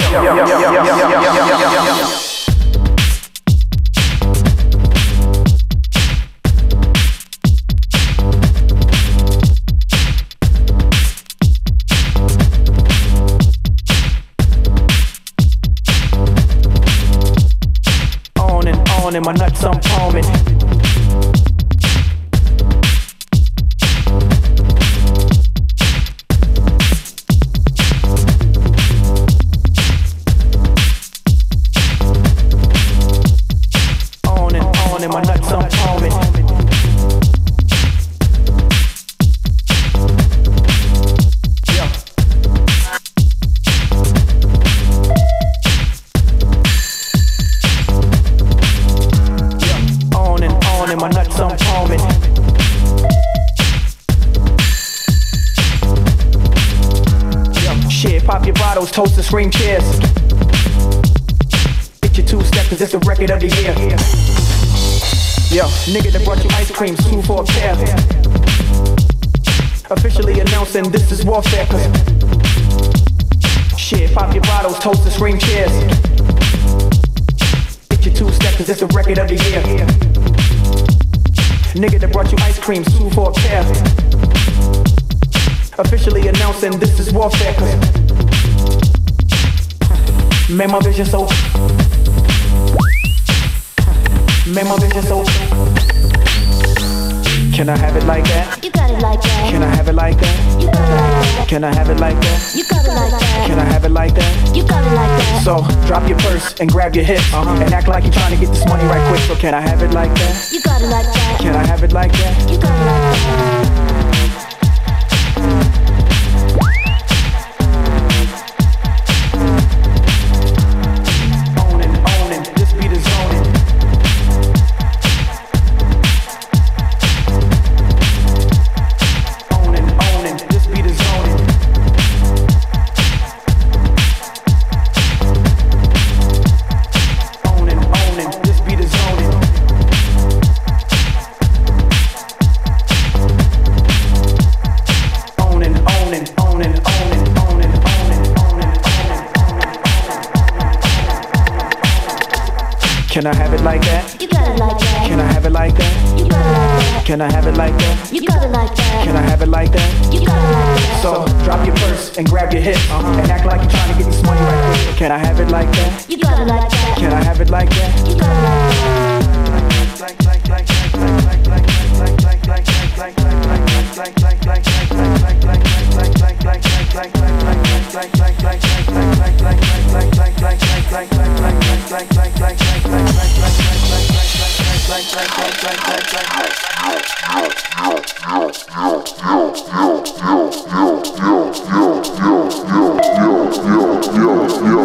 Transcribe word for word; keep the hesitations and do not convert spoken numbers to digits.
And my nuts I'm palming. On and on and my nuts I'm palming. Yeah. And my nuts I'm palming. Yo, shit, pop your bottles, toast and scream cheers. Get your two steps, cause it's the record of the year. Yo, nigga that brought you ice cream, two for a pair. Officially announcing this is warfare, cause shit, pop your bottles, toast and scream cheers. Get your two steps, cause it's the record of the year. Nigga that brought you ice cream, two for a pair. Officially announcing this is warfare, cause made my vision so, made my vision so. Can I have it like that? You got it like that. Can I have it like that? You got it like that. Can I have it like that? You got it like that. Can I have it like that? You got it like that. So drop your purse and grab your hips, uh-huh, and act like you're trying to get this money right quick. So can I have it like that? You got it like that. Can I have it like that? You got it like that. Can I have it like that? You got it like that. Can I have it like that? You got it like that. Can I have it like that? You got it like that. Can I have it like that? You got it like that. So drop your purse and grab your hips, uh-huh, and act like you're trying to get this money right quick. Can I have it like that? You got it like that. Can I have it like that? You got it like that. Yo, yo, yo, yo, yo, yo, yo, yo.